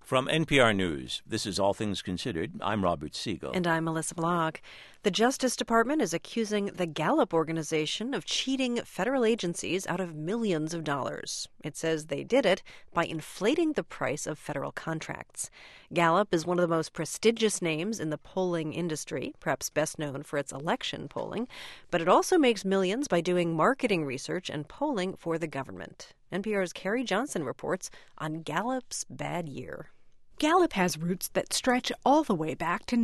From NPR News, this is All Things Considered. I'm Robert Siegel. And I'm Melissa Block. The Justice Department is accusing the Gallup organization of cheating federal agencies out of millions of dollars. It says they did it by inflating the price of federal contracts. Gallup is one of the most prestigious names in the polling industry, perhaps best known for its election polling, but it also makes millions by doing marketing research and polling for the government. NPR's Carrie Johnson reports on Gallup's bad year. Gallup has roots that stretch all the way back to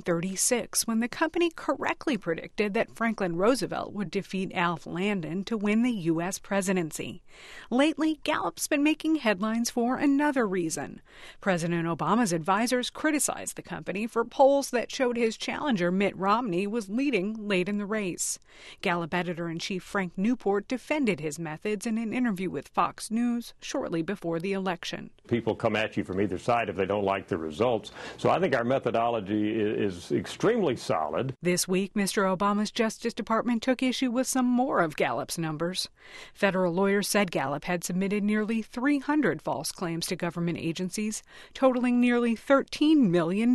1936, when the company correctly predicted that Franklin Roosevelt would defeat Alf Landon to win the U.S. presidency. Lately, Gallup's been making headlines for another reason. President Obama's advisors criticized the company for polls that showed his challenger Mitt Romney was leading late in the race. Gallup editor-in-chief Frank Newport defended his methods in an interview with Fox News shortly before the election. People come at you from either side if they don't like the results. So I think our methodology is extremely solid. This week, Mr. Obama's Justice Department took issue with some more of Gallup's numbers. Federal lawyers said Gallup had submitted nearly 300 false claims to government agencies, totaling nearly $13 million.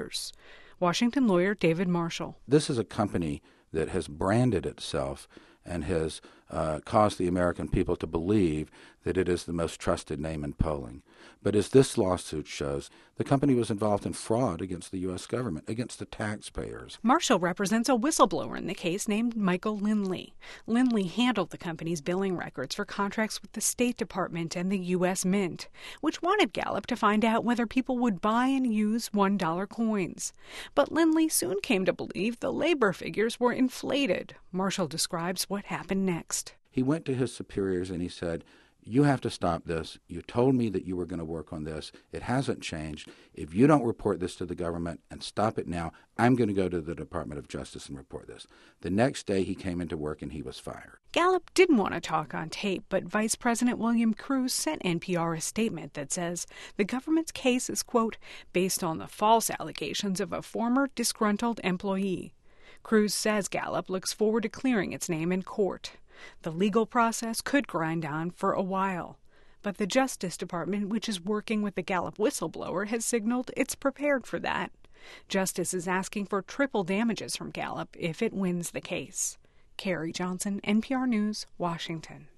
Washington lawyer David Marshall. This is a company that has branded itself and has caused the American people to believe that it is the most trusted name in polling. But as this lawsuit shows, the company was involved in fraud against the U.S. government, against the taxpayers. Marshall represents a whistleblower in the case named Michael Lindley. Lindley handled the company's billing records for contracts with the State Department and the U.S. Mint, which wanted Gallup to find out whether people would buy and use $1 coins. But Lindley soon came to believe the labor figures were inflated. Marshall describes what happened next. He went to his superiors and he said, "You have to stop this. You told me that you were going to work on this. It hasn't changed. If you don't report this to the government and stop it now, I'm going to go to the Department of Justice and report this." The next day he came into work and he was fired. Gallup didn't want to talk on tape, but Vice President William Cruz sent NPR a statement that says the government's case is, quote, based on the false allegations of a former disgruntled employee. Cruz says Gallup looks forward to clearing its name in court. The legal process could grind on for a while. But the Justice Department, which is working with the Gallup whistleblower, has signaled it's prepared for that. Justice is asking for triple damages from Gallup if it wins the case. Carrie Johnson, NPR News, Washington.